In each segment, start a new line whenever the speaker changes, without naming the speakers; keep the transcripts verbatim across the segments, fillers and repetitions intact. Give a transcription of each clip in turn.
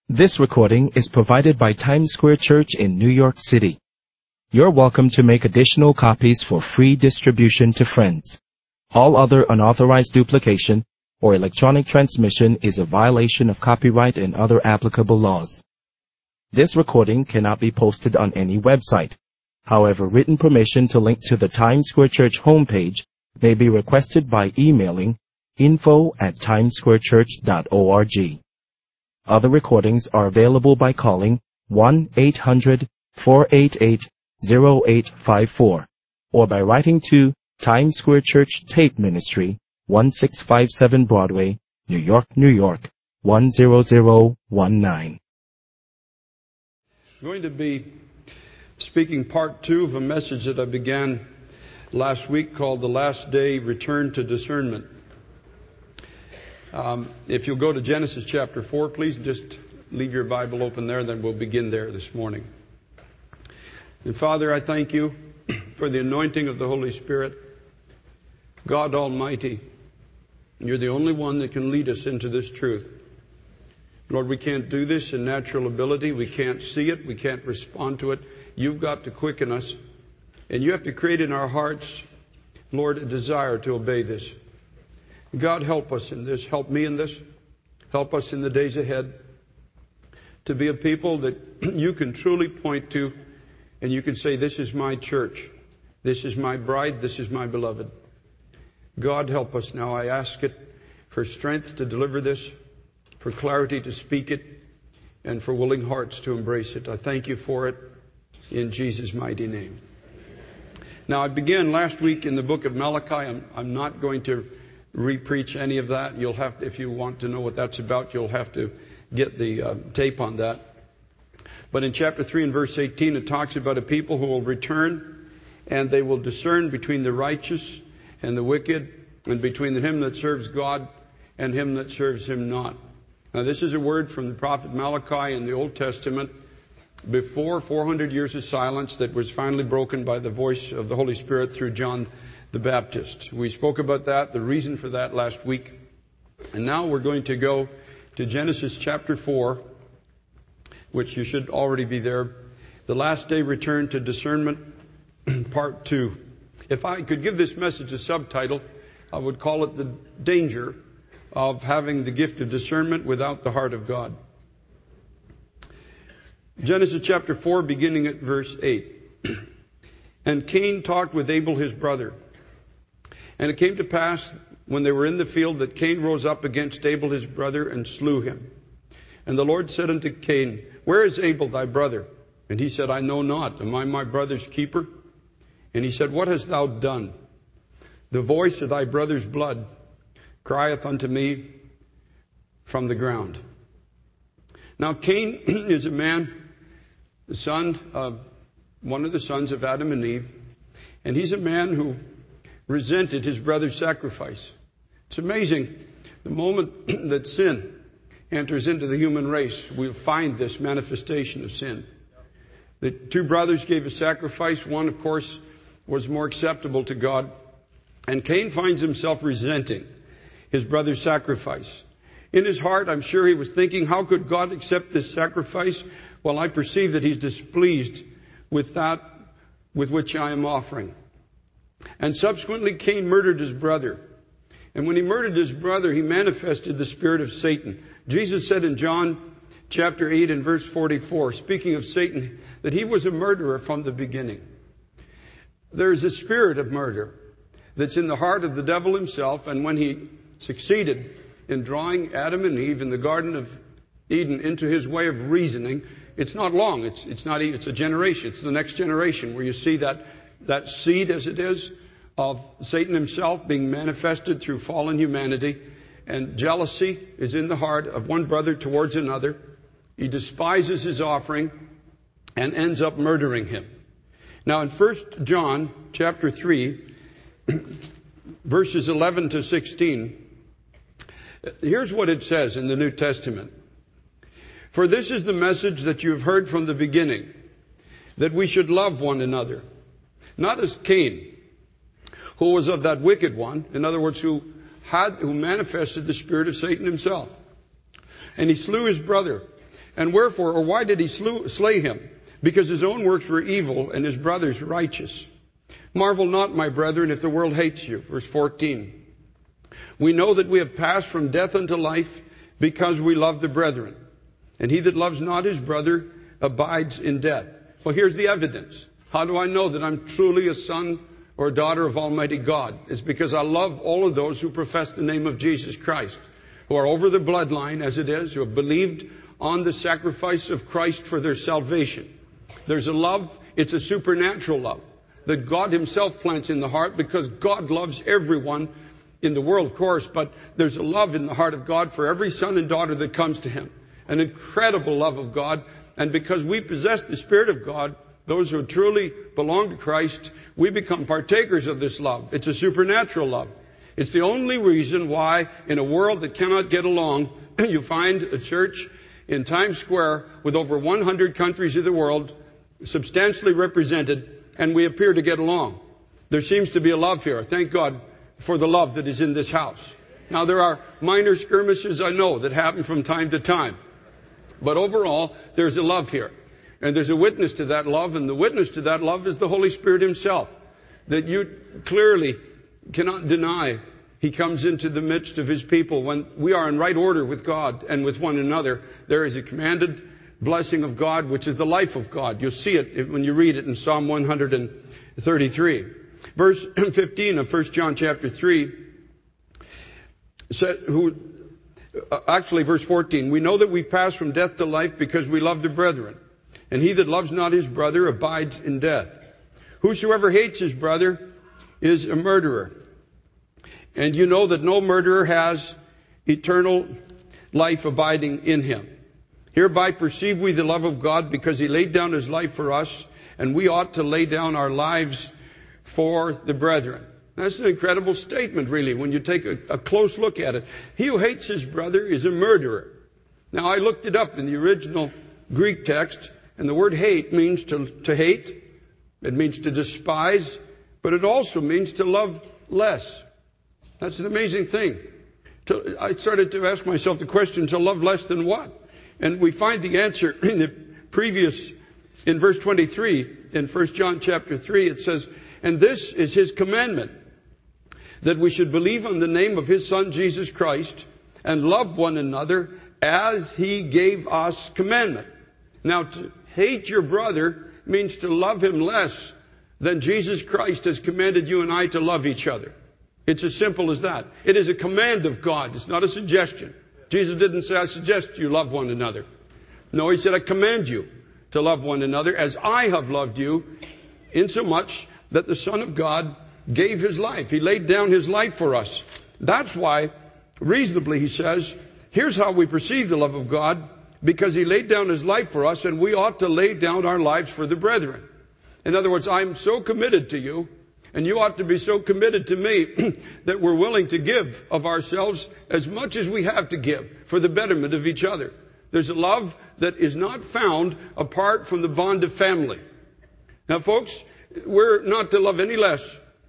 This recording is provided by Times Square Church in New York City. You're welcome to make additional copies for free distribution to friends. All other unauthorized duplication or electronic transmission is a violation of copyright and other applicable laws. This recording cannot be posted on any website. However, written permission to link to the Times Square Church homepage may be requested by emailing info at timessquarechurch dot org. Other recordings are available by calling one eight hundred four eight eight zero eight five four or by writing to Times Square Church Tape Ministry, one six five seven Broadway, New York, New York, one zero zero one nine.
I'm going to be speaking part two of a message that I began last week called The Last Day Return to Discernment. Um, if you'll go to Genesis chapter four, please just leave your Bible open there, then we'll begin there this morning. And Father, I thank you for the anointing of the Holy Spirit. God Almighty, you're the only one that can lead us into this truth. Lord, we can't do this in natural ability. We can't see it. We can't respond to it. You've got to quicken us. And you have to create in our hearts, Lord, a desire to obey this. God, help us in this. Help me in this. Help us in the days ahead to be a people that you can truly point to and you can say, this is my church. This is my bride. This is my beloved. God, help us now. I ask it for strength to deliver this, for clarity to speak it, and for willing hearts to embrace it. I thank you for it in Jesus' mighty name. Now, I began last week in the book of Malachi. I'm, I'm not going to re-preach any of that. You'll have, if you want to know what that's about, you'll have to get the uh, tape on that. But in chapter three and verse eighteen, it talks about a people who will return and they will discern between the righteous and the wicked and between him that serves God and him that serves him not. Now, this is a word from the prophet Malachi in the Old Testament before four hundred years of silence that was finally broken by the voice of the Holy Spirit through John the Baptist. We spoke about that, the reason for that last week. And now we're going to go to Genesis chapter four, which you should already be there. The Last Day Return to Discernment, part two. If I could give this message a subtitle, I would call it The Danger of Having the Gift of Discernment Without the Heart of God. Genesis chapter four, beginning at verse eight. And Cain talked with Abel his brother. And it came to pass, when they were in the field, that Cain rose up against Abel his brother and slew him. And the Lord said unto Cain, Where is Abel thy brother? And he said, I know not. Am I my brother's keeper? And he said, What hast thou done? The voice of thy brother's blood crieth unto me from the ground. Now Cain is a man, the son of one of the sons of Adam and Eve. And he's a man who resented his brother's sacrifice. It's amazing. The moment that sin enters into the human race, we'll find this manifestation of sin. The two brothers gave a sacrifice. One, of course, was more acceptable to God. And Cain finds himself resenting his brother's sacrifice. In his heart, I'm sure he was thinking, how could God accept this sacrifice? Well, I perceive that he's displeased with that with which I am offering. And subsequently, Cain murdered his brother. And when he murdered his brother, he manifested the spirit of Satan. Jesus said in John chapter eight and verse forty-four, speaking of Satan, that he was a murderer from the beginning. There is a spirit of murder that's in the heart of the devil himself. And when he succeeded in drawing Adam and Eve in the Garden of Eden into his way of reasoning, it's not long. It's, it's not. It's a generation. It's the next generation where you see that that seed, as it is, of Satan himself being manifested through fallen humanity. And jealousy is in the heart of one brother towards another. He despises his offering and ends up murdering him. Now in First John chapter three, verses eleven to sixteen, here's what it says in the New Testament. For this is the message that you have heard from the beginning, that we should love one another. Not as Cain, who was of that wicked one, in other words, who had, who manifested the spirit of Satan himself. And he slew his brother. And wherefore, or why did he slew, slay him? Because his own works were evil and his brother's righteous. Marvel not, my brethren, if the world hates you. Verse fourteen. We know that we have passed from death unto life because we love the brethren. And he that loves not his brother abides in death. Well, here's the evidence. How do I know that I'm truly a son or a daughter of Almighty God? It's because I love all of those who profess the name of Jesus Christ, who are over the bloodline as it is, who have believed on the sacrifice of Christ for their salvation. There's a love, it's a supernatural love that God himself plants in the heart, because God loves everyone in the world, of course, but there's a love in the heart of God for every son and daughter that comes to him. An incredible love of God. And because we possess the Spirit of God, those who truly belong to Christ, we become partakers of this love. It's a supernatural love. It's the only reason why in a world that cannot get along, you find a church in Times Square with over one hundred countries of the world substantially represented, and we appear to get along. There seems to be a love here. Thank God for the love that is in this house. Now, there are minor skirmishes, I know, that happen from time to time. But overall, there's a love here. And there's a witness to that love, and the witness to that love is the Holy Spirit himself, that you clearly cannot deny. He comes into the midst of his people. When we are in right order with God and with one another, there is a commanded blessing of God, which is the life of God. You'll see it when you read it in Psalm one thirty-three. Verse fifteen of First John chapter three, who, actually verse fourteen, we know that we pass from death to life because we love the brethren. And he that loves not his brother abides in death. Whosoever hates his brother is a murderer. And you know that no murderer has eternal life abiding in him. Hereby perceive we the love of God, because he laid down his life for us, and we ought to lay down our lives for the brethren. That's an incredible statement, really, when you take a, a close look at it. He who hates his brother is a murderer. Now, I looked it up in the original Greek text, and the word hate means to, to hate. It means to despise, but it also means to love less. That's an amazing thing. To, I started to ask myself the question, to love less than what? And we find the answer in the previous, in verse twenty-three, in First John chapter three, it says, and this is his commandment, that we should believe on the name of his Son, Jesus Christ, and love one another as he gave us commandment. Now, to hate your brother means to love him less than Jesus Christ has commanded you and I to love each other. It's as simple as that. It is a command of God. It's not a suggestion. Jesus didn't say, I suggest you love one another. No, he said, I command you to love one another as I have loved you, insomuch that the Son of God gave his life. He laid down his life for us. That's why, reasonably, he says, here's how we perceive the love of God, because he laid down his life for us, and we ought to lay down our lives for the brethren. In other words, I'm so committed to you, and you ought to be so committed to me that we're willing to give of ourselves as much as we have to give for the betterment of each other. There's a love that is not found apart from the bond of family. Now, folks, we're not to love any less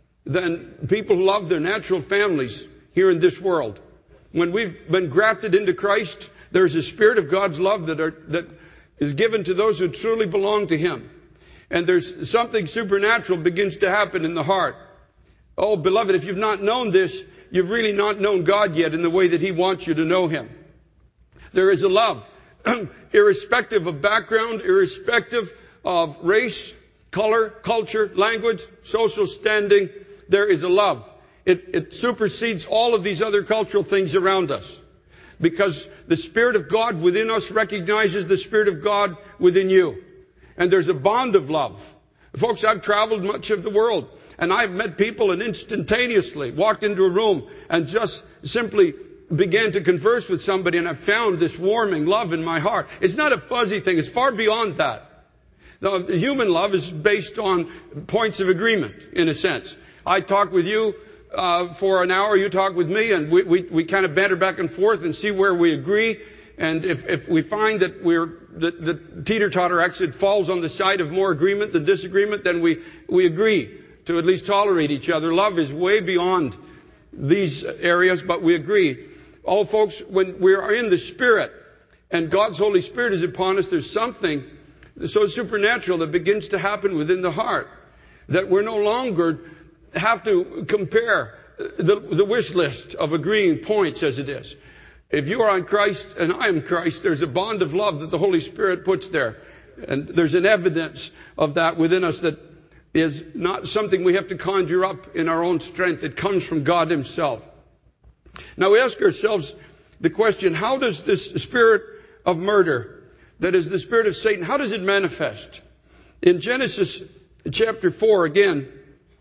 than people who love their natural families here in this world. When we've been grafted into Christ, there's a spirit of God's love that, are, that is given to those who truly belong to him. And there's something supernatural begins to happen in the heart. Oh, beloved, if you've not known this, you've really not known God yet in the way that he wants you to know him. There is a love, irrespective of background, irrespective of race, color, culture, language, social standing. There is a love. It, it supersedes all of these other cultural things around us. Because the Spirit of God within us recognizes the Spirit of God within you. And there's a bond of love. Folks, I've traveled much of the world, and I've met people and instantaneously walked into a room and just simply began to converse with somebody, and I found this warming love in my heart. It's not a fuzzy thing. It's far beyond that. The human love is based on points of agreement, in a sense. I talk with you uh, for an hour, you talk with me, and we, we, we kind of banter back and forth and see where we agree. And if, if we find that we're the, the teeter-totter actually falls on the side of more agreement than disagreement, then we, we agree to at least tolerate each other. Love is way beyond these areas, but we agree. Oh, folks, when we are in the Spirit, and God's Holy Spirit is upon us, there's something so supernatural that begins to happen within the heart. That we're no longer have to compare the, the wish list of agreeing points as it is. If you are on Christ and I am Christ, there's a bond of love that the Holy Spirit puts there. And there's an evidence of that within us that is not something we have to conjure up in our own strength. It comes from God Himself. Now we ask ourselves the question, how does this spirit of murder, that is the spirit of Satan, how does it manifest? In Genesis chapter four, again,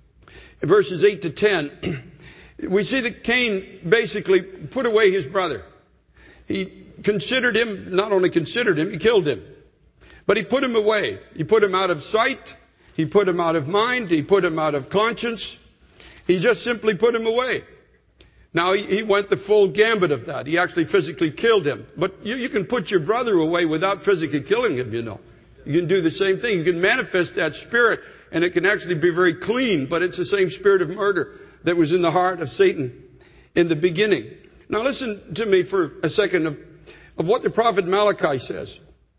verses eight to ten, we see that Cain basically put away his brother. He considered him, not only considered him, he killed him. But he put him away. He put him out of sight. He put him out of mind. He put him out of conscience. He just simply put him away. Now, he, he went the full gambit of that. He actually physically killed him. But you, you can put your brother away without physically killing him, you know. You can do the same thing. You can manifest that spirit, and it can actually be very clean, but it's the same spirit of murder that was in the heart of Satan in the beginning. Now listen to me for a second of, of what the prophet Malachi says.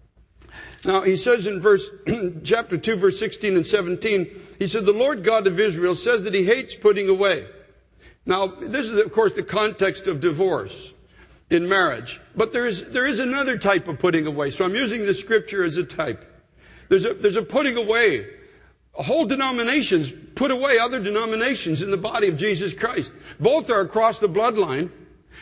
Now he says in verse chapter two, verse sixteen and seventeen, he said, the Lord God of Israel says that He hates putting away. Now this is of course the context of divorce in marriage. But there is, there is another type of putting away. So I'm using the scripture as a type. There's a, there's a putting away. Whole denominations put away other denominations in the body of Jesus Christ. Both are across the bloodline.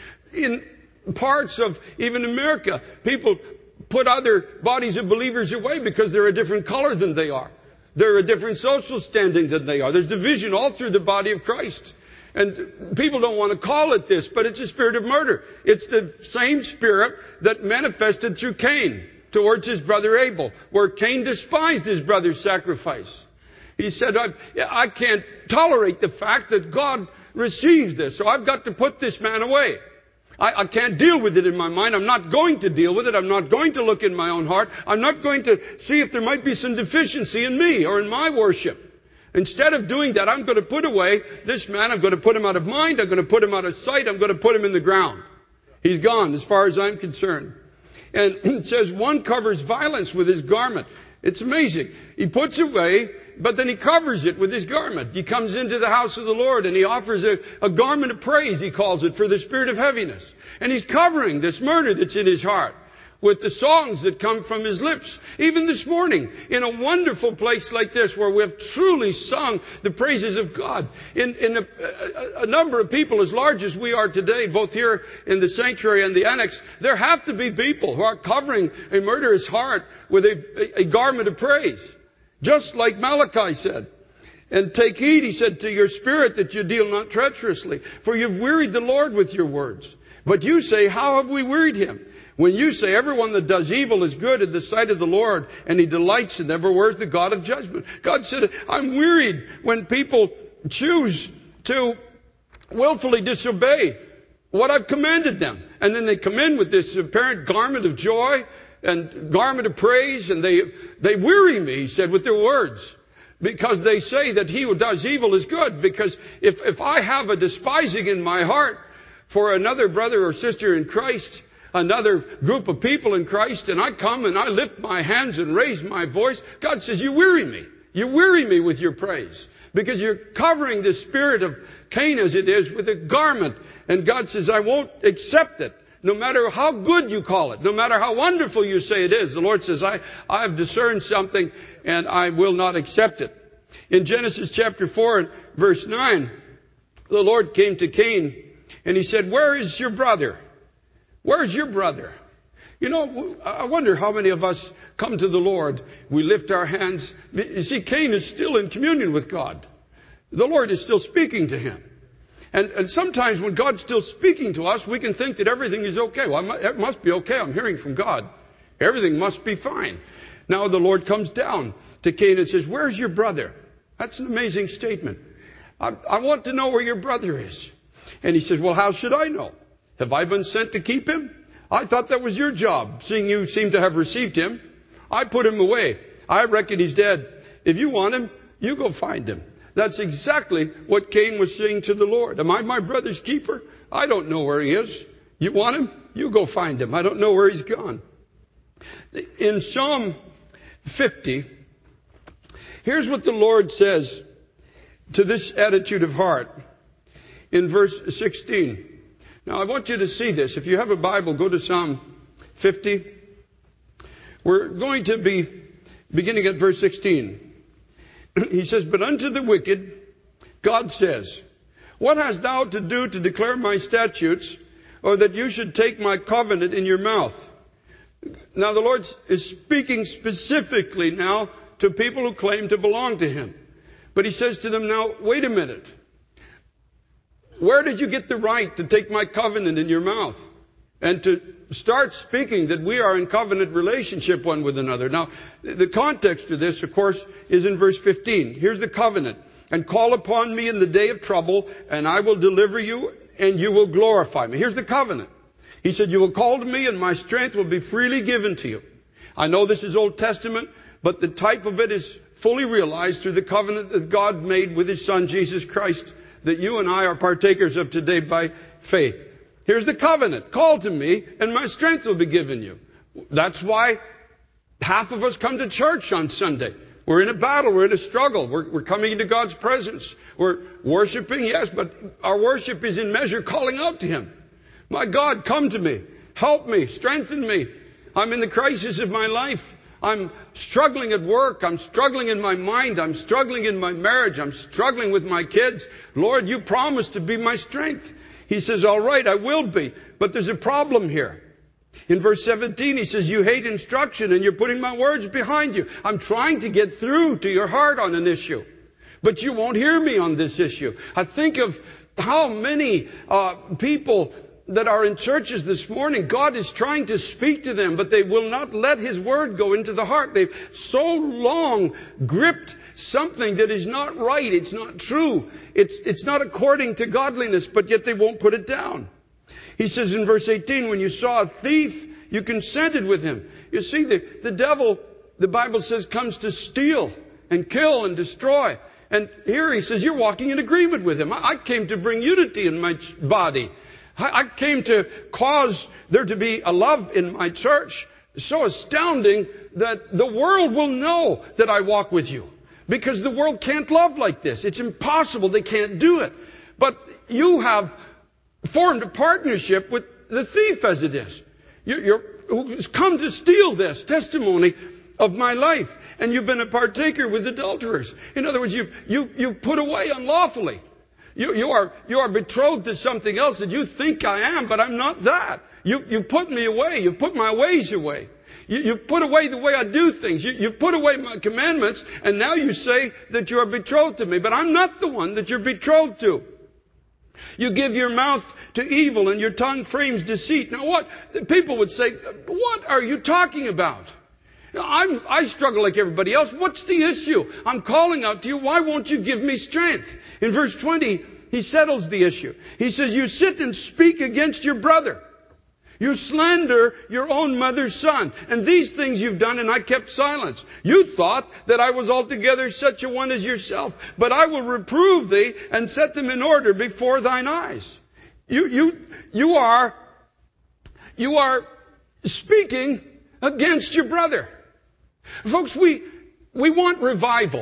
In parts of even America, people put other bodies of believers away because they're a different color than they are. They're a different social standing than they are. There's division all through the body of Christ. And people don't want to call it this, but it's a spirit of murder. It's the same spirit that manifested through Cain towards his brother Abel, where Cain despised his brother's sacrifice. He said, I, I can't tolerate the fact that God receives this, so I've got to put this man away. I, I can't deal with it in my mind. I'm not going to deal with it. I'm not going to look in my own heart. I'm not going to see if there might be some deficiency in me or in my worship. Instead of doing that, I'm going to put away this man. I'm going to put him out of mind. I'm going to put him out of sight. I'm going to put him in the ground. He's gone as far as I'm concerned. And it says one covers violence with his garment. It's amazing. He puts away, but then he covers it with his garment. He comes into the house of the Lord and he offers a, a garment of praise, he calls it, for the spirit of heaviness. And he's covering this murder that's in his heart with the songs that come from his lips. Even this morning, in a wonderful place like this where we have truly sung the praises of God. In, in a, a, a number of people as large as we are today, both here in the sanctuary and the annex, there have to be people who are covering a murderous heart with a, a, a garment of praise. Just like Malachi said. And take heed, he said, to your spirit that you deal not treacherously. For you've wearied the Lord with your words. But you say, how have we wearied Him? When you say everyone that does evil is good in the sight of the Lord, and He delights in them, for where's the God of judgment? God said, I'm wearied when people choose to willfully disobey what I've commanded them. And then they come in with this apparent garment of joy and garment of praise, and they they weary me, he said, with their words. Because they say that he who does evil is good. Because if, if I have a despising in my heart for another brother or sister in Christ, another group of people in Christ, and I come and I lift my hands and raise my voice, God says, you weary me. You weary me with your praise. Because you're covering the spirit of Cain as it is with a garment. And God says, I won't accept it. No matter how good you call it, no matter how wonderful you say it is, the Lord says, I, I have discerned something and I will not accept it. In Genesis chapter four and verse nine, the Lord came to Cain and He said, where is your brother? Where's your brother? You know, I wonder how many of us come to the Lord. We lift our hands. You see, Cain is still in communion with God. The Lord is still speaking to him. And, and sometimes when God's still speaking to us, we can think that everything is okay. Well, it must be okay. I'm hearing from God. Everything must be fine. Now the Lord comes down to Cain and says, where's your brother? That's an amazing statement. I, I want to know where your brother is. And he says, well, how should I know? Have I been sent to keep him? I thought that was your job, seeing you seem to have received him. I put him away. I reckon he's dead. If you want him, you go find him. That's exactly what Cain was saying to the Lord. Am I my brother's keeper? I don't know where he is. You want him? You go find him. I don't know where he's gone. In Psalm fifty, here's what the Lord says to this attitude of heart in verse sixteen. Now I want you to see this. If you have a Bible, go to Psalm fifty. We're going to be beginning at verse sixteen. He says, "But unto the wicked, God says, what hast thou to do to declare my statutes, or that you should take my covenant in your mouth?" Now the Lord is speaking specifically now to people who claim to belong to Him. But He says to them, now, wait a minute. Where did you get the right to take my covenant in your mouth? And to start speaking that we are in covenant relationship one with another. Now, the context of this, of course, is in verse fifteen. Here's the covenant. "And call upon me in the day of trouble, and I will deliver you, and you will glorify me." Here's the covenant. He said, "You will call to me, and my strength will be freely given to you." I know this is Old Testament, but the type of it is fully realized through the covenant that God made with His Son, Jesus Christ, that you and I are partakers of today by faith. Here's the covenant. Call to me, and my strength will be given you. That's why half of us come to church on Sunday. We're in a battle. We're in a struggle. We're, we're coming into God's presence. We're worshiping, yes, but our worship is in measure calling out to Him. My God, come to me. Help me. Strengthen me. I'm in the crisis of my life. I'm struggling at work. I'm struggling in my mind. I'm struggling in my marriage. I'm struggling with my kids. Lord, you promised to be my strength. He says, all right, I will be. But there's a problem here. In verse seventeen, He says, you hate instruction and you're putting my words behind you. I'm trying to get through to your heart on an issue. But you won't hear me on this issue. I think of how many uh, people that are in churches this morning, God is trying to speak to them, but they will not let His word go into the heart. They've so long gripped something that is not right. It's not true. It's, it's not according to godliness, but yet they won't put it down. He says in verse eighteen, when you saw a thief, you consented with him. You see, the, the devil, the Bible says, comes to steal and kill and destroy. And here He says, you're walking in agreement with him. I, I came to bring unity in my body. I came to cause there to be a love in my church so astounding that the world will know that I walk with you. Because the world can't love like this. It's impossible. They can't do it. But you have formed a partnership with the thief as it is. You're, who's come to steal this testimony of my life. And you've been a partaker with adulterers. In other words, you've, you, you've put away unlawfully. You, you are, you are betrothed to something else that you think I am, but I'm not that. You, you put me away. You put my ways away. You, you put away the way I do things. You, you put away my commandments, and now you say that you are betrothed to me, but I'm not the one that you're betrothed to. You give your mouth to evil, and your tongue frames deceit. Now what? People would say, what are you talking about? I'm, I struggle like everybody else. What's the issue? I'm calling out to you. Why won't you give me strength? In verse twenty, He settles the issue. He says, you sit and speak against your brother. You slander your own mother's son. And these things you've done, and I kept silence. You thought that I was altogether such a one as yourself. But I will reprove thee and set them in order before thine eyes. You, you, you are, you are speaking against your brother. Folks, we, we want revival.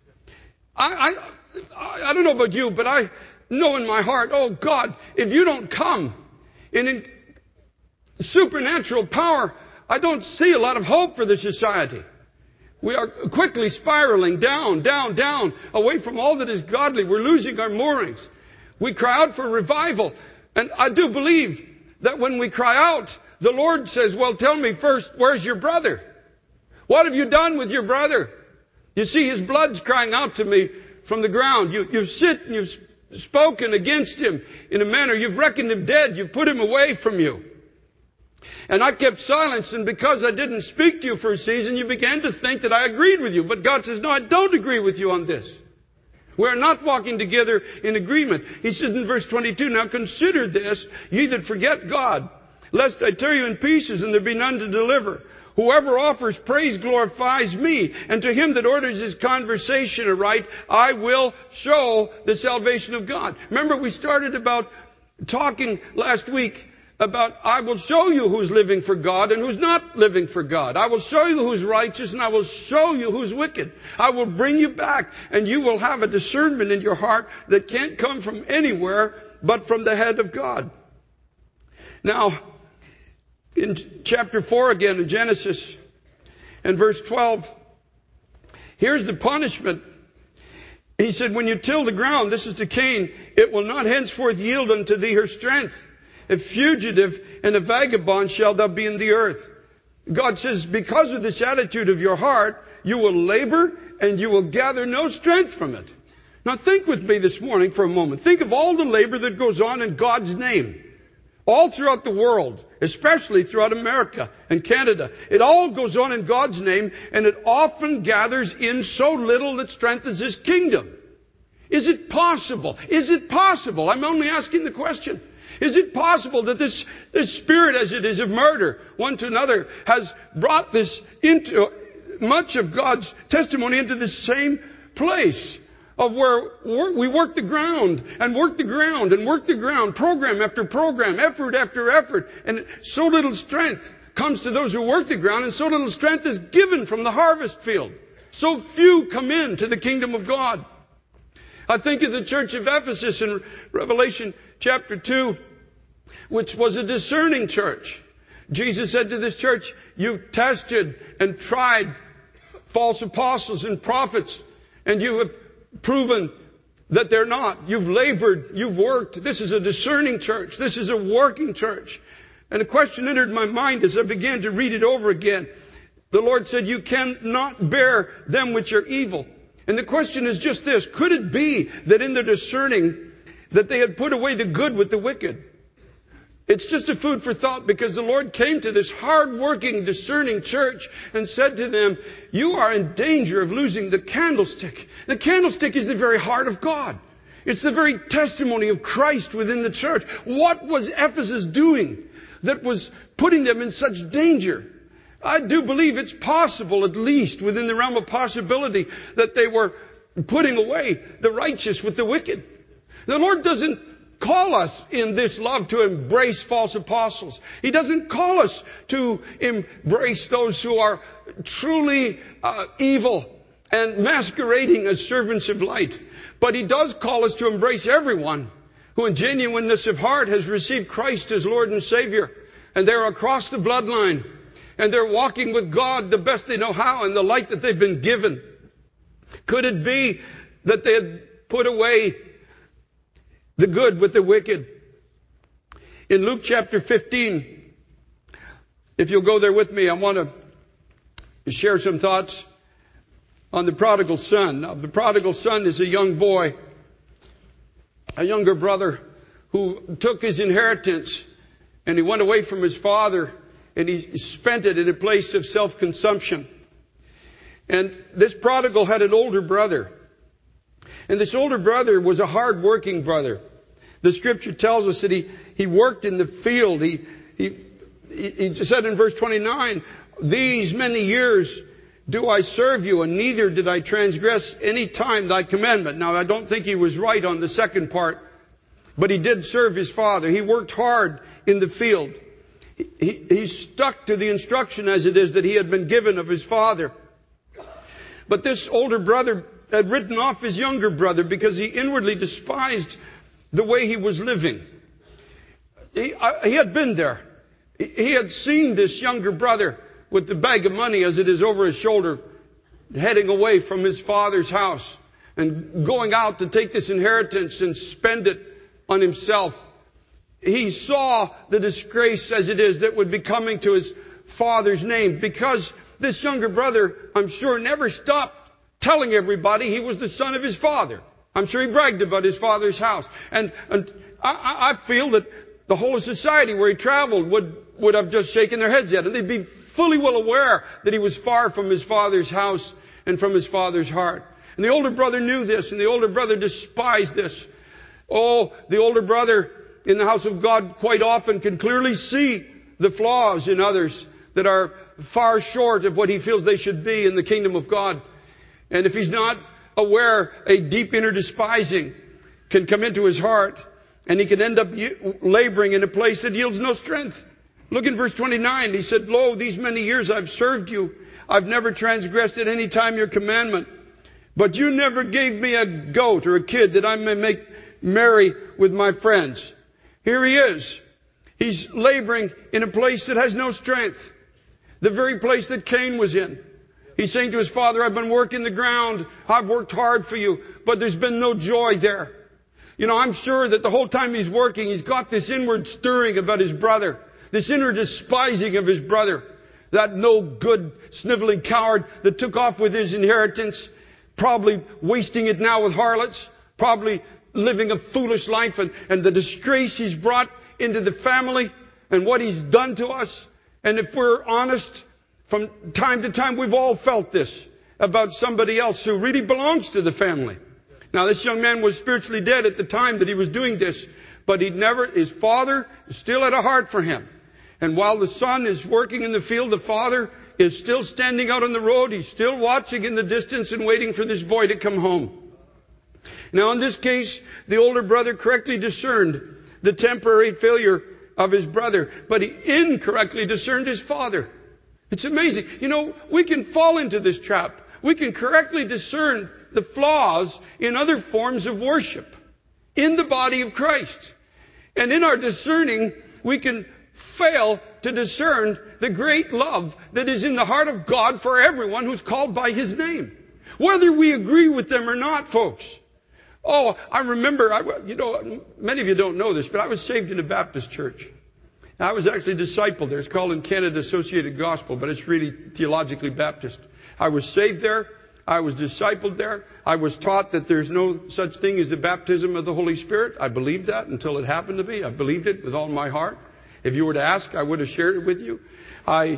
I, I, I don't know about you, but I know in my heart, oh God, if you don't come in, in supernatural power, I don't see a lot of hope for the society. We are quickly spiraling down, down, down, away from all that is godly. We're losing our moorings. We cry out for revival. And I do believe that when we cry out, the Lord says, well, tell me first, where's your brother? What have you done with your brother? You see, his blood's crying out to me from the ground. You, you've sit and you've spoken against him in a manner. You've reckoned him dead. You've put him away from you. And I kept silence, and because I didn't speak to you for a season, you began to think that I agreed with you. But God says, no, I don't agree with you on this. We're not walking together in agreement. He says in verse twenty-two, now consider this, ye that forget God, lest I tear you in pieces and there be none to deliver. Whoever offers praise glorifies me, and to him that orders his conversation aright, I will show the salvation of God. Remember, we started about talking last week about, I will show you who's living for God and who's not living for God. I will show you who's righteous and I will show you who's wicked. I will bring you back and you will have a discernment in your heart that can't come from anywhere but from the head of God. Now, in chapter four again, in Genesis, and verse twelve, here's the punishment. He said, when you till the ground, this is to Cain, it will not henceforth yield unto thee her strength. A fugitive and a vagabond shalt thou be in the earth. God says, because of this attitude of your heart, you will labor and you will gather no strength from it. Now think with me this morning for a moment. Think of all the labor that goes on in God's name. All throughout the world, especially throughout America and Canada. It all goes on in God's name, and it often gathers in so little that strengthens His kingdom. Is it possible? Is it possible? I'm only asking the question. Is it possible that this, this spirit, as it is of murder, one to another, has brought this into much of God's testimony into the same place? Of where we work the ground and work the ground and work the ground, program after program, effort after effort, and so little strength comes to those who work the ground, and so little strength is given from the harvest field. So few come into the kingdom of God. I think of the church of Ephesus in Revelation chapter two, which was a discerning church. Jesus said to this church, you've tested and tried false apostles and prophets, and you have proven that they're not. You've labored. You've worked. This is a discerning church. This is a working church. And a question entered my mind as I began to read it over again. The Lord said, you cannot bear them which are evil. And the question is just this. Could it be that in their discerning that they had put away the good with the wicked? It's just a food for thought, because the Lord came to this hard-working, discerning church and said to them, you are in danger of losing the candlestick. The candlestick is the very heart of God. It's the very testimony of Christ within the church. What was Ephesus doing that was putting them in such danger? I do believe it's possible, at least within the realm of possibility, that they were putting away the righteous with the wicked. The Lord doesn't call us in this love to embrace false apostles. He doesn't call us to embrace those who are truly uh, evil and masquerading as servants of light. But He does call us to embrace everyone who in genuineness of heart has received Christ as Lord and Savior. And they're across the bloodline. And they're walking with God the best they know how in the light that they've been given. Could it be that they had put away the good with the wicked? In Luke chapter fifteen, if you'll go there with me, I want to share some thoughts on the prodigal son. Now, the prodigal son is a young boy, a younger brother who took his inheritance and he went away from his father and he spent it in a place of self-consumption. And this prodigal had an older brother. And this older brother was a hard-working brother. The Scripture tells us that he, he worked in the field. He, he, he said in verse twenty-nine, these many years do I serve you, and neither did I transgress any time thy commandment. Now, I don't think he was right on the second part, but he did serve his father. He worked hard in the field. He, he, he stuck to the instruction as it is that he had been given of his father. But this older brother had written off his younger brother because he inwardly despised the way he was living. He, I, he had been there. He, he had seen this younger brother with the bag of money as it is over his shoulder, heading away from his father's house and going out to take this inheritance and spend it on himself. He saw the disgrace as it is that would be coming to his father's name, because this younger brother, I'm sure, never stopped telling everybody he was the son of his father. I'm sure he bragged about his father's house. And, and I, I feel that the whole of society where he traveled would, would have just shaken their heads at him. They'd be fully well aware that he was far from his father's house and from his father's heart. And the older brother knew this, and the older brother despised this. Oh, the older brother in the house of God quite often can clearly see the flaws in others that are far short of what he feels they should be in the kingdom of God. And if he's not aware, a deep inner despising can come into his heart. And he can end up laboring in a place that yields no strength. Look in verse twenty-nine. He said, Lo, these many years I've served you. I've never transgressed at any time your commandment. But you never gave me a goat or a kid that I may make merry with my friends. Here he is. He's laboring in a place that has no strength. The very place that Cain was in. He's saying to his father, I've been working the ground. I've worked hard for you. But there's been no joy there. You know, I'm sure that the whole time he's working, he's got this inward stirring about his brother. This inner despising of his brother. That no good, sniveling coward that took off with his inheritance. Probably wasting it now with harlots. Probably living a foolish life. And, and the disgrace he's brought into the family. And what he's done to us. And if we're honest, from time to time we've all felt this about somebody else who really belongs to the family. Now, this young man was spiritually dead at the time that he was doing this, but he never, his father still had a heart for him. And while the son is working in the field, the father is still standing out on the road. He's still watching in the distance and waiting for this boy to come home. Now, in this case, the older brother correctly discerned the temporary failure of his brother, but he incorrectly discerned his father. It's amazing. You know, we can fall into this trap. We can correctly discern the flaws in other forms of worship in the body of Christ. And in our discerning, we can fail to discern the great love that is in the heart of God for everyone who's called by His name. Whether we agree with them or not, folks. Oh, I remember, I, you know, many of you don't know this, but I was saved in a Baptist church. I was actually discipled there. It's called in Canada Associated Gospel, but it's really theologically Baptist. I was saved there. I was discipled there. I was taught that there's no such thing as the baptism of the Holy Spirit. I believed that until it happened to me. I believed it with all my heart. If you were to ask, I would have shared it with you. I,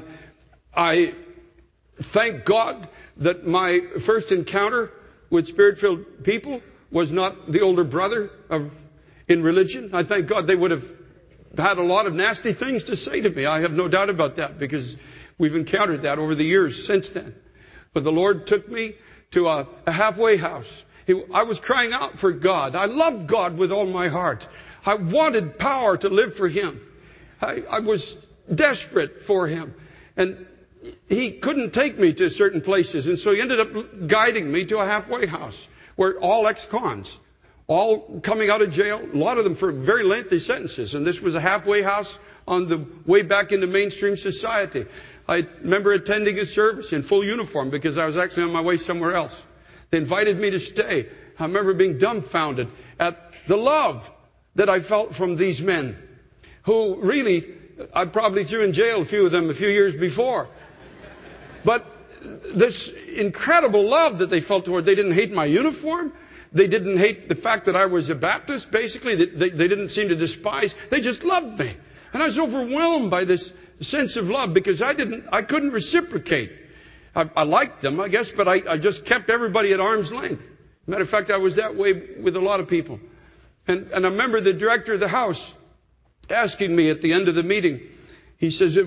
I thank God that my first encounter with Spirit-filled people was not the older brother of, in religion. I thank God they would have had a lot of nasty things to say to me. I have no doubt about that because we've encountered that over the years since then. But the Lord took me to a, a halfway house. He, I was crying out for God. I loved God with all my heart. I wanted power to live for Him. I, I was desperate for Him. And He couldn't take me to certain places. And so He ended up guiding me to a halfway house where all ex-cons, all coming out of jail, a lot of them for very lengthy sentences. And this was a halfway house on the way back into mainstream society. I remember attending a service in full uniform because I was actually on my way somewhere else. They invited me to stay. I remember being dumbfounded at the love that I felt from these men who really, I probably threw in jail a few of them a few years before. But this incredible love that they felt toward, they didn't hate my uniform. They didn't hate the fact that I was a Baptist, basically. They, they, they didn't seem to despise. They just loved me. And I was overwhelmed by this sense of love because I didn't, I couldn't reciprocate. I, I liked them, I guess, but I, I just kept everybody at arm's length. Matter of fact, I was that way with a lot of people. And, and I remember the director of the house asking me at the end of the meeting, he says,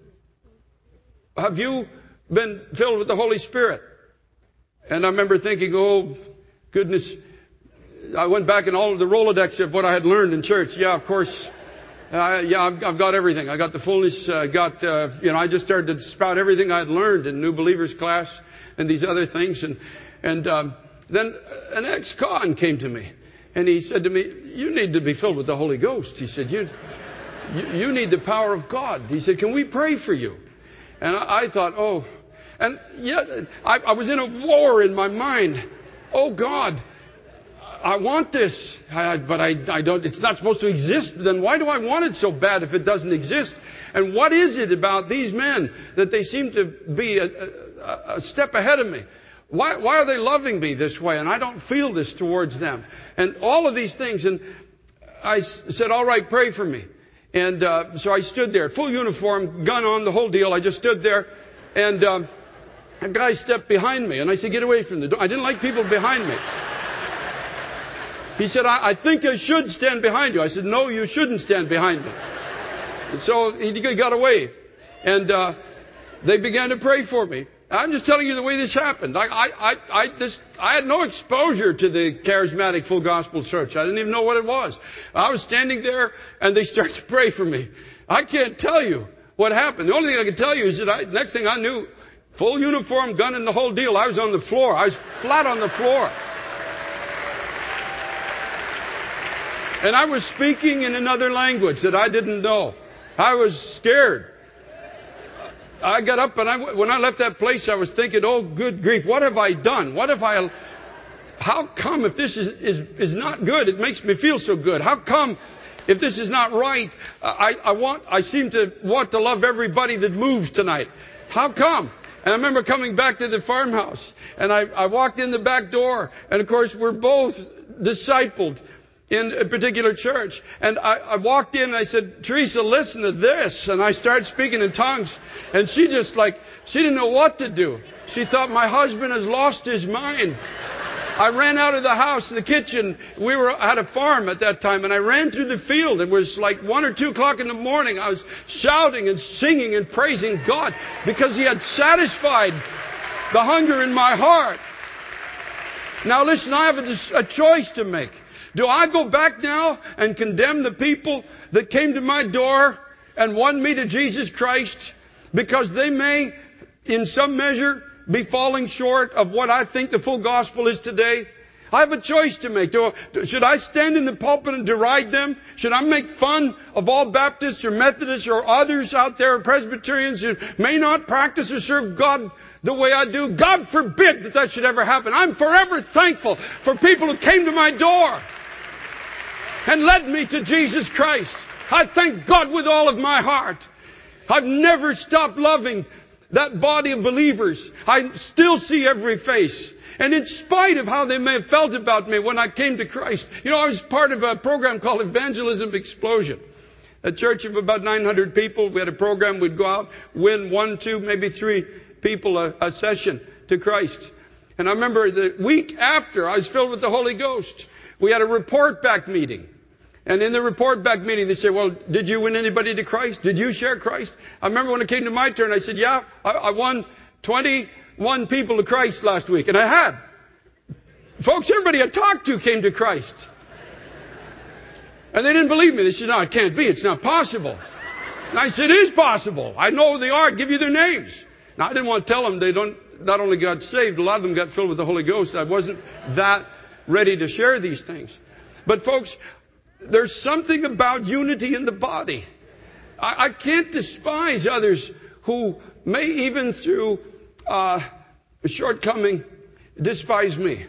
have you been filled with the Holy Spirit? And I remember thinking, oh, goodness. I went back in all of the Rolodex of what I had learned in church. Yeah, of course. Uh, yeah, I've, I've got everything. I got the fullness. I uh, got, uh, you know, I just started to spout everything I had learned in New Believers class and these other things. And, and, um, then an ex-con came to me and he said to me, you need to be filled with the Holy Ghost. He said, you, you, you need the power of God. He said, can we pray for you? And I, I thought, oh, and yet I, I was in a war in my mind. Oh God, I want this, I, but I, I don't, it's not supposed to exist. Then why do I want it so bad if it doesn't exist? And what is it about these men that they seem to be a, a, a step ahead of me? Why, why are they loving me this way? And I don't feel this towards them. And all of these things. And I said, all right, pray for me. And uh, so I stood there, full uniform, gun on, the whole deal. I just stood there. And um, a guy stepped behind me. And I said, get away from the door. I didn't like people behind me. He said, I, I think I should stand behind you. I said, no, you shouldn't stand behind me. And so he got away. And uh, they began to pray for me. I'm just telling you the way this happened. I, I, I, I, just, I had no exposure to the charismatic full gospel church. I didn't even know what it was. I was standing there and they started to pray for me. I can't tell you what happened. The only thing I can tell you is that I, next thing I knew, full uniform, gun and the whole deal, I was on the floor. I was flat on the floor. And I was speaking in another language that I didn't know. I was scared. I got up and I, when I left that place, I was thinking, oh, good grief, what have I done? What have I, how come if this is, is, is not good, it makes me feel so good? How come if this is not right, I, I want, I seem to want to love everybody that moves tonight? How come? And I remember coming back to the farmhouse and I, I walked in the back door and of course we're both discipled in a particular church. And I, I walked in and I said, Teresa, listen to this. And I started speaking in tongues. And she just like, she didn't know what to do. She thought my husband has lost his mind. I ran out of the house, the kitchen. We were at a farm at that time. And I ran through the field. It was like one or two o'clock in the morning. I was shouting and singing and praising God because He had satisfied the hunger in my heart. Now listen, I have a, a choice to make. Do I go back now and condemn the people that came to my door and won me to Jesus Christ because they may, in some measure, be falling short of what I think the full gospel is today? I have a choice to make. Do, should I stand in the pulpit and deride them? Should I make fun of all Baptists or Methodists or others out there, Presbyterians who may not practice or serve God the way I do? God forbid that that should ever happen. I'm forever thankful for people who came to my door and led me to Jesus Christ. I thank God with all of my heart. I've never stopped loving that body of believers. I still see every face. And in spite of how they may have felt about me when I came to Christ. You know, I was part of a program called Evangelism Explosion. A church of about nine hundred people. We had a program. We'd go out, win one, two, maybe three people a, a session to Christ. And I remember the week after I was filled with the Holy Ghost, we had a report back meeting. And in the report back meeting, they said, well, did you win anybody to Christ? Did you share Christ? I remember when it came to my turn, I said, yeah, I, I won twenty-one people to Christ last week. And I had. Folks, everybody I talked to came to Christ. And they didn't believe me. They said, no, it can't be. It's not possible. And I said, it is possible. I know who they are. I'll give you their names. Now, I didn't want to tell them they don't, not only got saved, a lot of them got filled with the Holy Ghost. I wasn't that ready to share these things. But folks, there's something about unity in the body. I, I can't despise others who may, even through uh, a shortcoming, despise me.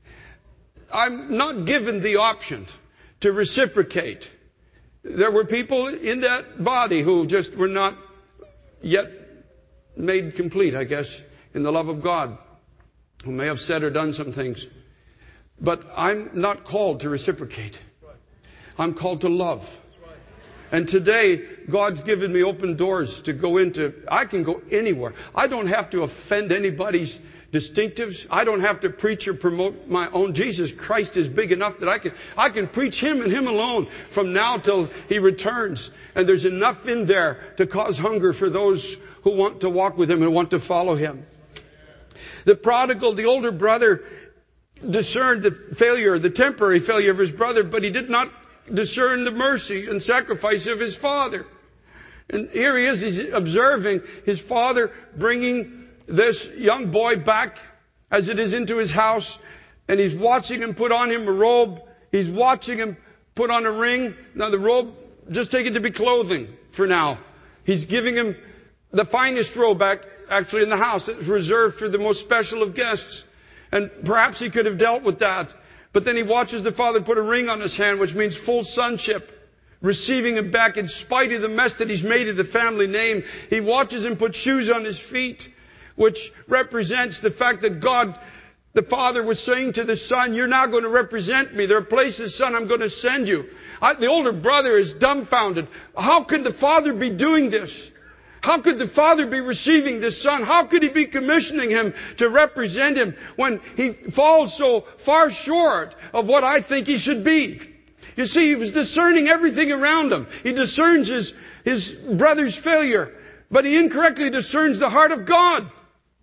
I'm not given the option to reciprocate. There were people in that body who just were not yet made complete, I guess, in the love of God, who may have said or done some things. But I'm not called to reciprocate. I'm called to love. And today, God's given me open doors to go into. I can go anywhere. I don't have to offend anybody's distinctives. I don't have to preach or promote my own. Jesus Christ is big enough that I can, I can preach Him and Him alone from now till He returns. And there's enough in there to cause hunger for those who want to walk with Him and want to follow Him. The prodigal, the older brother, discerned the failure, the temporary failure of his brother, but he did not discern the mercy and sacrifice of his father. And here he is, he's observing his father bringing this young boy back as it is into his house, and he's watching him put on him a robe. He's watching him put on a ring. Now the robe, just take it to be clothing for now. He's giving him the finest robe back actually in the house. It was reserved for the most special of guests. And perhaps he could have dealt with that. But then he watches the father put a ring on his hand, which means full sonship, receiving him back in spite of the mess that he's made of the family name. He watches him put shoes on his feet, which represents the fact that God, the Father, was saying to the Son, you're now going to represent me. There are places, Son, I'm going to send you. I, the older brother is dumbfounded. How could the Father be doing this? How could the Father be receiving this Son? How could He be commissioning him to represent Him when he falls so far short of what I think he should be? You see, he was discerning everything around him. He discerns his, his brother's failure, but he incorrectly discerns the heart of God.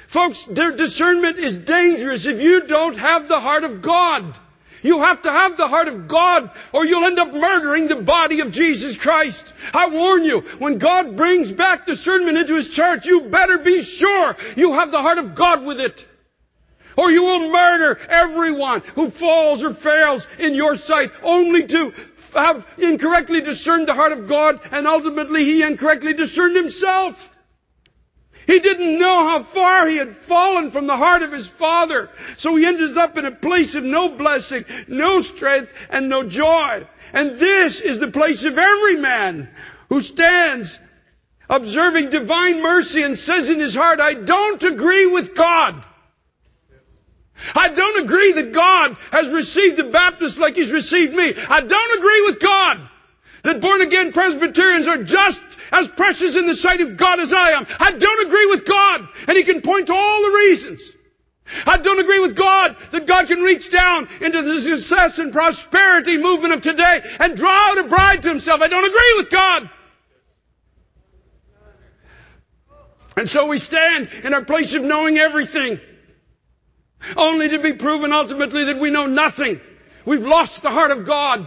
Folks, their discernment is dangerous if you don't have the heart of God. You have to have the heart of God or you'll end up murdering the body of Jesus Christ. I warn you, when God brings back discernment into His church, you better be sure you have the heart of God with it. Or you will murder everyone who falls or fails in your sight only to have incorrectly discerned the heart of God, and ultimately he incorrectly discerned himself. He didn't know how far he had fallen from the heart of his Father. So he ends up in a place of no blessing, no strength, and no joy. And this is the place of every man who stands observing divine mercy and says in his heart, I don't agree with God. I don't agree that God has received the Baptist like He's received me. I don't agree with God that born-again Presbyterians are just as precious in the sight of God as I am. I don't agree with God. And he can point to all the reasons. I don't agree with God that God can reach down into the success and prosperity movement of today and draw out a bride to Himself. I don't agree with God. And so we stand in our place of knowing everything, only to be proven ultimately that we know nothing. We've lost the heart of God.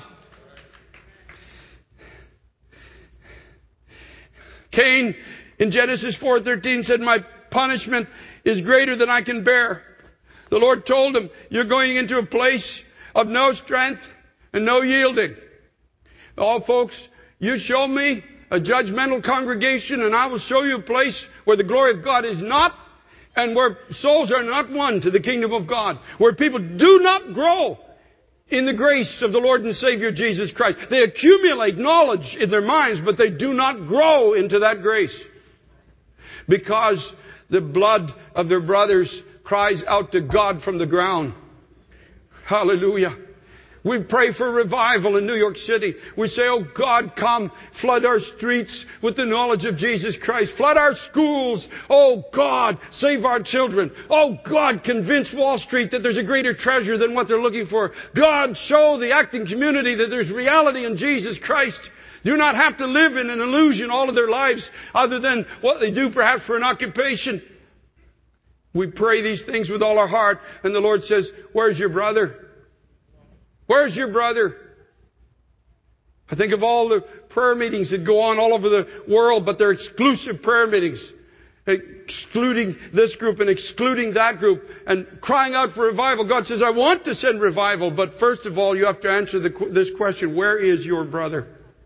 Cain in Genesis four thirteen said, my punishment is greater than I can bear. The Lord told him, you're going into a place of no strength and no yielding. Oh, folks, you show me a judgmental congregation and I will show you a place where the glory of God is not, and where souls are not won to the kingdom of God. Where people do not grow in the grace of the Lord and Savior Jesus Christ. They accumulate knowledge in their minds, but they do not grow into that grace. Because the blood of their brothers cries out to God from the ground. Hallelujah. We pray for revival in New York City. We say, oh God, come, flood our streets with the knowledge of Jesus Christ. Flood our schools. Oh God, save our children. Oh God, convince Wall Street that there's a greater treasure than what they're looking for. God, show the acting community that there's reality in Jesus Christ. Do not have to live in an illusion all of their lives other than what they do perhaps for an occupation. We pray these things with all our heart, and the Lord says, where's your brother? Where's your brother? I think of all the prayer meetings that go on all over the world, but they're exclusive prayer meetings. Excluding this group and excluding that group and crying out for revival. God says, I want to send revival, but first of all, you have to answer the, this question, where is your brother?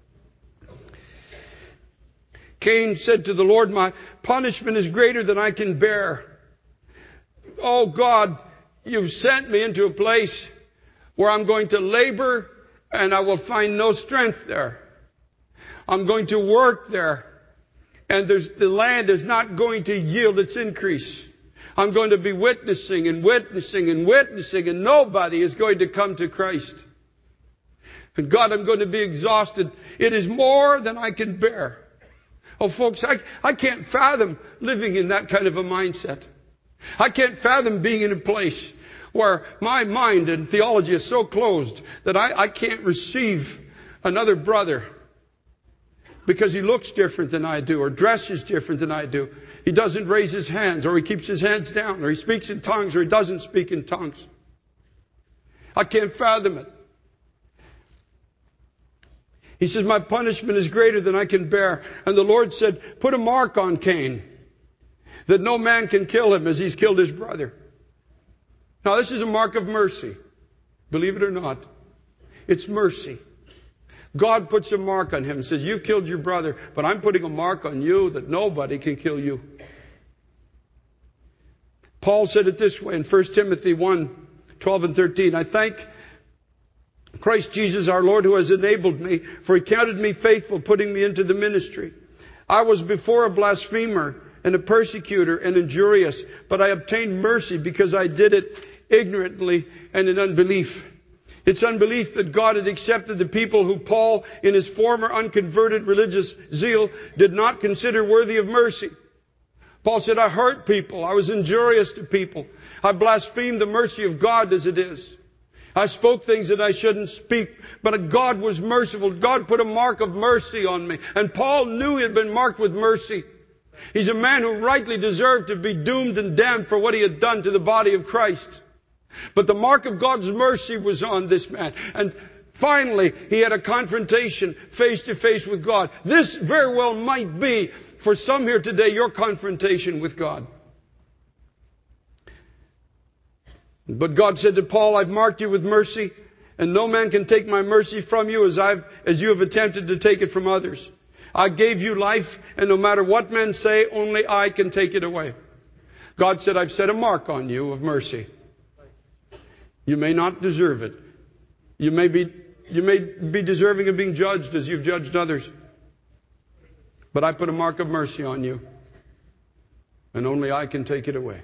Cain said to the Lord, my punishment is greater than I can bear. Oh God, you've sent me into a place where I'm going to labor and I will find no strength there. I'm going to work there and there's, the land is not going to yield its increase. I'm going to be witnessing and witnessing and witnessing and nobody is going to come to Christ. And God, I'm going to be exhausted. It is more than I can bear. Oh folks, I, I can't fathom living in that kind of a mindset. I can't fathom being in a place where my mind and theology is so closed that I, I can't receive another brother because he looks different than I do or dresses different than I do. He doesn't raise his hands or he keeps his hands down or he speaks in tongues or he doesn't speak in tongues. I can't fathom it. He says, my punishment is greater than I can bear. And the Lord said, put a mark on Cain that no man can kill him as he's killed his brother. Now, this is a mark of mercy. Believe it or not. It's mercy. God puts a mark on him and says, you've killed your brother, but I'm putting a mark on you that nobody can kill you. Paul said it this way in First Timothy one, twelve and thirteen. I thank Christ Jesus our Lord who has enabled me, for He counted me faithful, putting me into the ministry. I was before a blasphemer and a persecutor and injurious, but I obtained mercy because I did it ignorantly and in unbelief. It's unbelief that God had accepted the people who Paul, in his former unconverted religious zeal, did not consider worthy of mercy. Paul said, I hurt people. I was injurious to people. I blasphemed the mercy of God as it is. I spoke things that I shouldn't speak, but God was merciful. God put a mark of mercy on me. And Paul knew he had been marked with mercy. He's a man who rightly deserved to be doomed and damned for what he had done to the body of Christ. But the mark of God's mercy was on this man. And finally, he had a confrontation face to face with God. This very well might be, for some here today, your confrontation with God. But God said to Paul, I've marked you with mercy, and no man can take my mercy from you as I've, as you have attempted to take it from others. I gave you life, and no matter what men say, only I can take it away. God said, I've set a mark on you of mercy. You may not deserve it. You may be, you may be deserving of being judged as you've judged others. But I put a mark of mercy on you, and only I can take it away.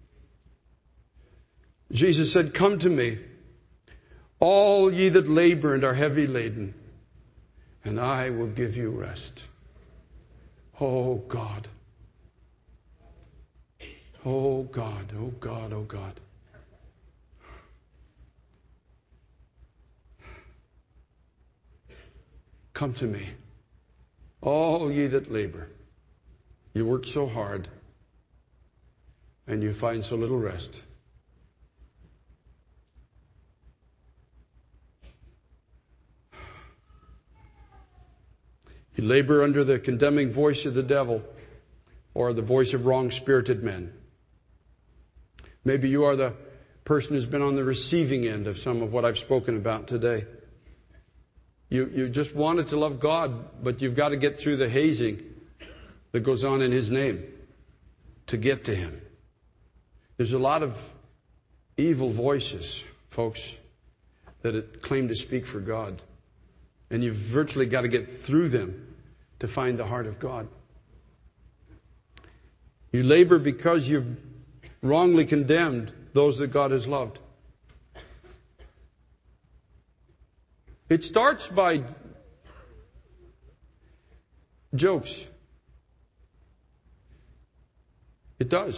Jesus said, come to me, all ye that labor and are heavy laden, and I will give you rest. Oh God. Oh God, oh God, oh God. Come to me, all ye that labor. You work so hard, and you find so little rest. You labor under the condemning voice of the devil or the voice of wrong-spirited men. Maybe you are the person who's been on the receiving end of some of what I've spoken about today. You, you just wanted to love God, but you've got to get through the hazing that goes on in His name to get to Him. There's a lot of evil voices, folks, that claim to speak for God. And you've virtually got to get through them to find the heart of God. You labor because you've wrongly condemned those that God has loved. It starts by jokes. It does.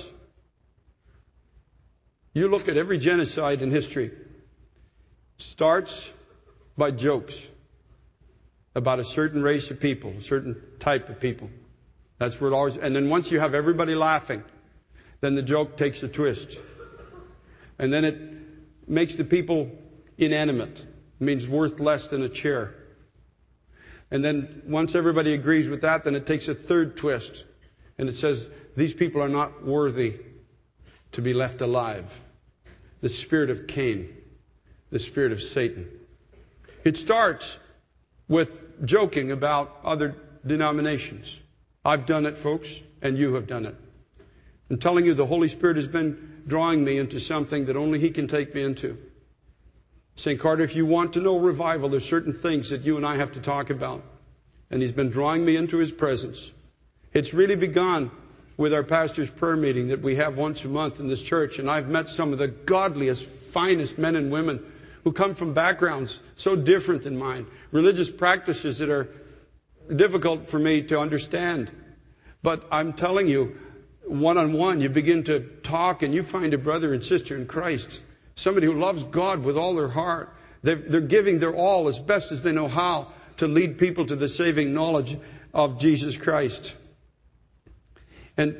You look at every genocide in history. It starts by jokes about a certain race of people, a certain type of people. That's where it always... And then once you have everybody laughing, then the joke takes a twist. And then it makes the people inanimate. It means worth less than a chair. And then once everybody agrees with that, then it takes a third twist. And it says, these people are not worthy to be left alive. The spirit of Cain, the spirit of Satan. It starts with joking about other denominations. I've done it, folks, and you have done it. I'm telling you, the Holy Spirit has been drawing me into something that only He can take me into. Saint Carter, if you want to know revival, there's certain things that you and I have to talk about. And He's been drawing me into His presence. It's really begun with our pastor's prayer meeting that we have once a month in this church. And I've met some of the godliest, finest men and women who come from backgrounds so different than mine. Religious practices that are difficult for me to understand. But I'm telling you, one-on-one, you begin to talk and you find a brother and sister in Christ. Somebody who loves God with all their heart. They're, they're giving their all as best as they know how to lead people to the saving knowledge of Jesus Christ. And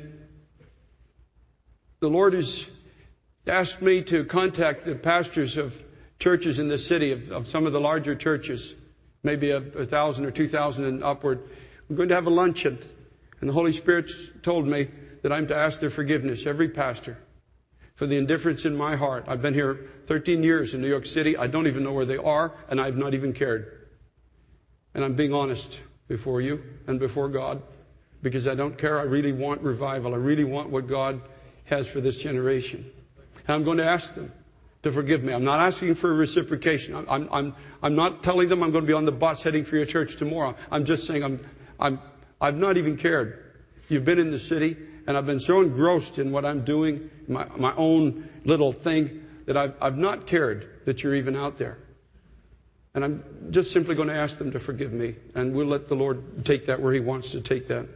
the Lord has asked me to contact the pastors of churches in the city, of, of some of the larger churches, maybe a, a thousand or two thousand and upward. We're going to have a luncheon. And the Holy Spirit told me that I'm to ask their forgiveness, every pastor, for the indifference in my heart. I've been here thirteen years in New York City. I don't even know where they are, and I've not even cared. And I'm being honest before you and before God, because I don't care. I really want revival. I really want what God has for this generation. And I'm going to ask them to forgive me. I'm not asking for a reciprocation. I'm, I'm, I'm, I'm not telling them I'm going to be on the bus heading for your church tomorrow. I'm just saying I'm, I'm, I've not even cared. You've been in the city, and I've been so engrossed in what I'm doing, my, my own little thing, that I've, I've not cared that you're even out there. And I'm just simply going to ask them to forgive me, and we'll let the Lord take that where He wants to take that.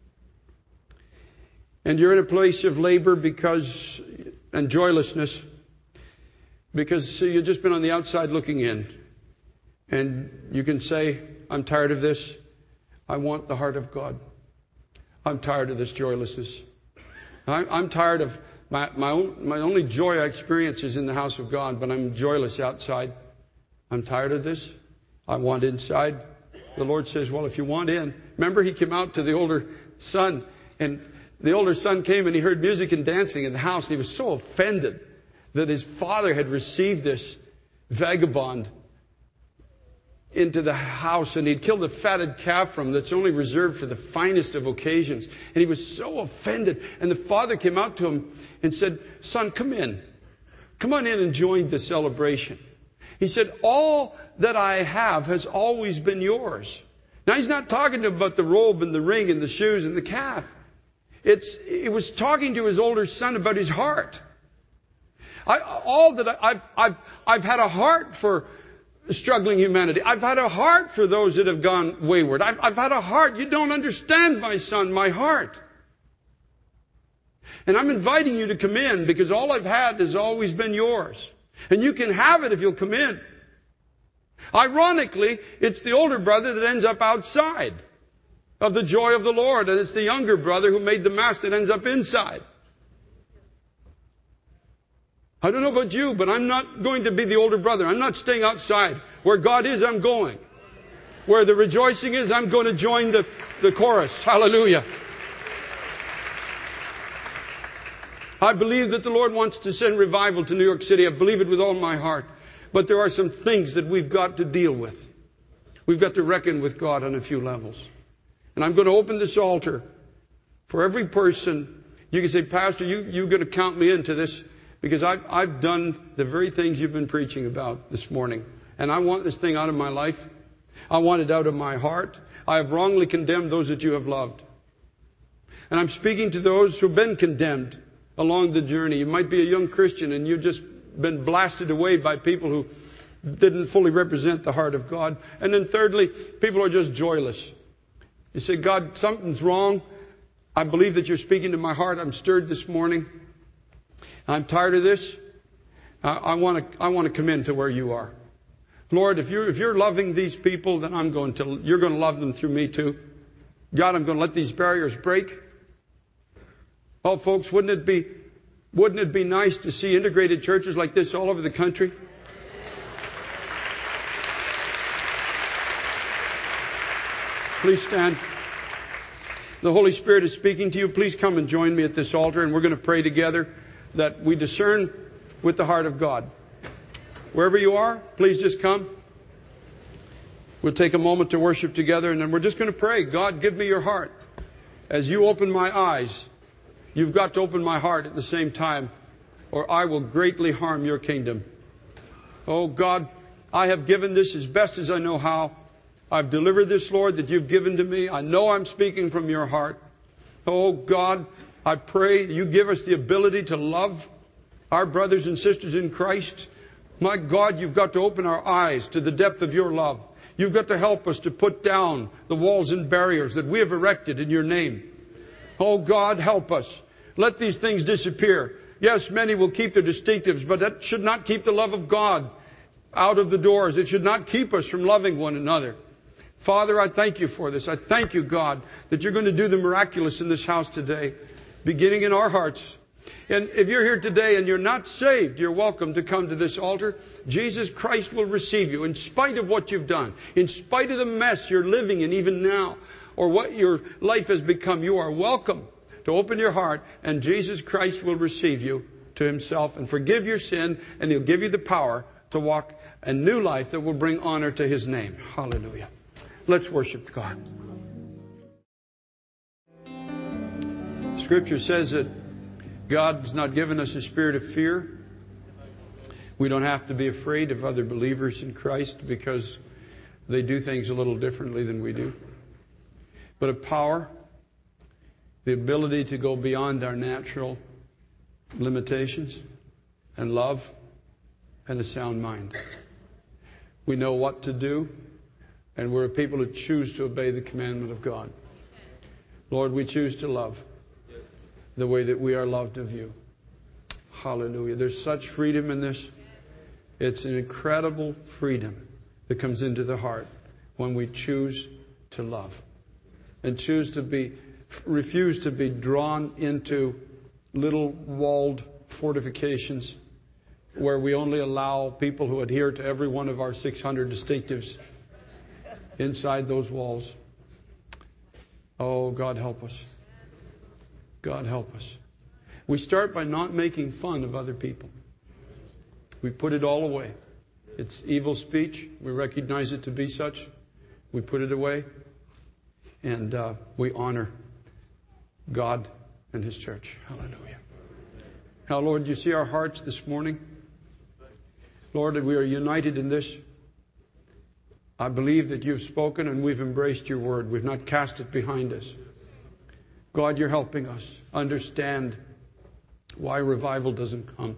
And you're in a place of labor because, and joylessness, because see, you've just been on the outside looking in. And you can say, I'm tired of this. I want the heart of God. I'm tired of this joylessness. I'm, I'm tired of my, my, own, my only joy I experience is in the house of God, but I'm joyless outside. I'm tired of this. I want inside. The Lord says, well, if you want in. Remember, He came out to the older son, and the older son came and he heard music and dancing in the house, and he was so offended that his father had received this vagabond into the house, and he'd killed a fatted calf from him that's only reserved for the finest of occasions. And he was so offended. And the father came out to him and said, son, come in. Come on in and join the celebration. He said, all that I have has always been yours. Now, he's not talking about the robe and the ring and the shoes and the calf. It's, he was talking to his older son about his heart. I, all that I, I've, I've, I've had a heart for struggling humanity. I've had a heart for those that have gone wayward. I've, I've had a heart. You don't understand, my son, my heart. And I'm inviting you to come in because all I've had has always been yours. And you can have it if you'll come in. Ironically, it's the older brother that ends up outside of the joy of the Lord. And it's the younger brother who made the mess that ends up inside. I don't know about you, but I'm not going to be the older brother. I'm not staying outside. Where God is, I'm going. Where the rejoicing is, I'm going to join the, the chorus. Hallelujah. I believe that the Lord wants to send revival to New York City. I believe it with all my heart. But there are some things that we've got to deal with. We've got to reckon with God on a few levels. And I'm going to open this altar for every person. You can say, Pastor, you, you're going to count me into this. Because I've, I've done the very things you've been preaching about this morning. And I want this thing out of my life. I want it out of my heart. I have wrongly condemned those that you have loved. And I'm speaking to those who've been condemned along the journey. You might be a young Christian and you've just been blasted away by people who didn't fully represent the heart of God. And then thirdly, people are just joyless. You say, God, something's wrong. I believe that you're speaking to my heart. I'm stirred this morning. I'm tired of this. I want to. I want to come into where you are, Lord. If you're if you're loving these people, then I'm going to. You're going to love them through me too. God, I'm going to let these barriers break. Oh, folks, wouldn't it be wouldn't it be nice to see integrated churches like this all over the country? Please stand. The Holy Spirit is speaking to you. Please come and join me at this altar, and we're going to pray together that we discern with the heart of God. Wherever you are, please just come. We'll take a moment to worship together, and then we're just going to pray. God, give me your heart. As you open my eyes, you've got to open my heart at the same time, or I will greatly harm your kingdom. Oh God, I have given this as best as I know how. I've delivered this, Lord, that you've given to me. I know I'm speaking from your heart. Oh God, I pray you give us the ability to love our brothers and sisters in Christ. My God, you've got to open our eyes to the depth of your love. You've got to help us to put down the walls and barriers that we have erected in your name. Oh God, help us. Let these things disappear. Yes, many will keep their distinctives, but that should not keep the love of God out of the doors. It should not keep us from loving one another. Father, I thank you for this. I thank you, God, that you're going to do the miraculous in this house today, beginning in our hearts. And if you're here today and you're not saved, you're welcome to come to this altar. Jesus Christ will receive you in spite of what you've done, in spite of the mess you're living in even now, or what your life has become. You are welcome to open your heart, and Jesus Christ will receive you to himself and forgive your sin, and he'll give you the power to walk a new life that will bring honor to his name. Hallelujah. Let's worship God. Scripture says that God has not given us a spirit of fear. We don't have to be afraid of other believers in Christ because they do things a little differently than we do. But of power, the ability to go beyond our natural limitations, and love, and a sound mind. We know what to do, and we're a people who choose to obey the commandment of God. Lord, we choose to love the way that we are loved of you. Hallelujah. There's such freedom in this. It's an incredible freedom that comes into the heart when we choose to love and choose to be refuse to be drawn into little walled fortifications where we only allow people who adhere to every one of our six hundred distinctives inside those walls. Oh, God help us. God help us. We start by not making fun of other people. We put it all away. It's evil speech. We recognize it to be such. We put it away. And uh, we honor God and His church. Hallelujah. Now, Lord, you see our hearts this morning? Lord, we are united in this. I believe that you've spoken and we've embraced your word. We've not cast it behind us. God, you're helping us understand why revival doesn't come.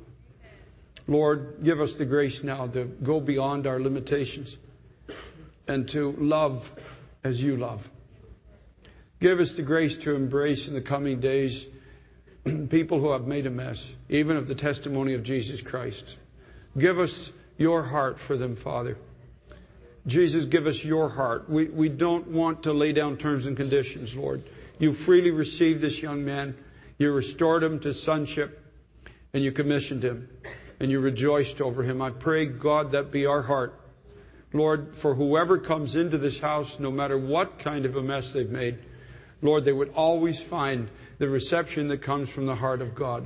Lord, give us the grace now to go beyond our limitations and to love as you love. Give us the grace to embrace in the coming days people who have made a mess, even of the testimony of Jesus Christ. Give us your heart for them, Father. Jesus, give us your heart. We, we don't want to lay down terms and conditions, Lord. You freely received this young man. You restored him to sonship. And you commissioned him. And you rejoiced over him. I pray, God, that be our heart. Lord, for whoever comes into this house, no matter what kind of a mess they've made, Lord, they would always find the reception that comes from the heart of God.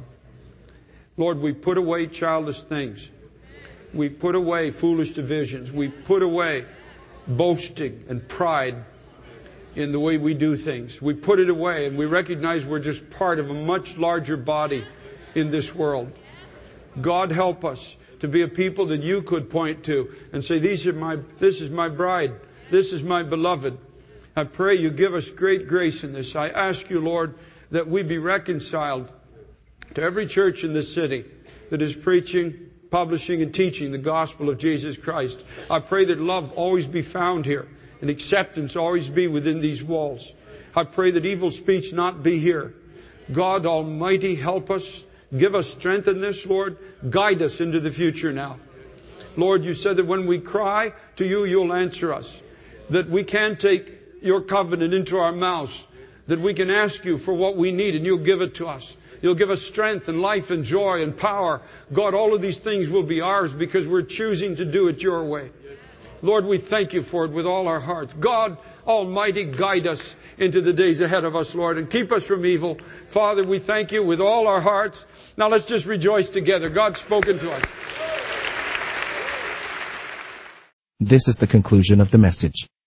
Lord, we put away childish things. We put away foolish divisions. We put away boasting and pride in the way we do things. We put it away and we recognize we're just part of a much larger body in this world. God, help us to be a people that you could point to and say, These are my, this is my bride. This is my beloved. I pray you give us great grace in this. I ask you, Lord, that we be reconciled to every church in this city that is preaching, publishing and teaching the gospel of Jesus Christ. I pray that love always be found here and acceptance always be within these walls. I pray that evil speech not be here. God Almighty, help us. Give us strength in this, Lord. Guide us into the future now. Lord, you said that when we cry to you, you'll answer us. That we can take your covenant into our mouths. That we can ask you for what we need and you'll give it to us. You'll give us strength and life and joy and power. God, all of these things will be ours because we're choosing to do it your way. Lord, we thank you for it with all our hearts. God Almighty, guide us into the days ahead of us, Lord, and keep us from evil. Father, we thank you with all our hearts. Now let's just rejoice together. God's spoken to us.
This is the conclusion of the message.